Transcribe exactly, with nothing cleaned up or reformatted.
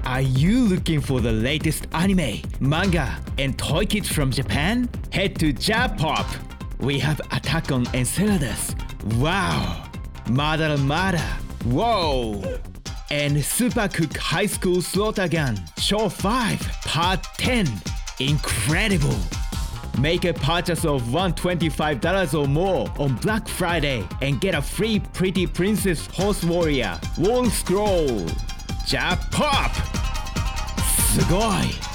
Are you looking for the latest anime, manga, and toy kits from Japan? Head to J-pop. We have Attack on Enceladus. Wow! Madara Mara. Whoa! And Super Cook High School Slaughter Gun Show five Part ten. Incredible! Make a purchase of one hundred twenty-five dollars or more on Black Friday and get a free Pretty Princess Horse Warrior Wall Scroll. J-pop! すごい!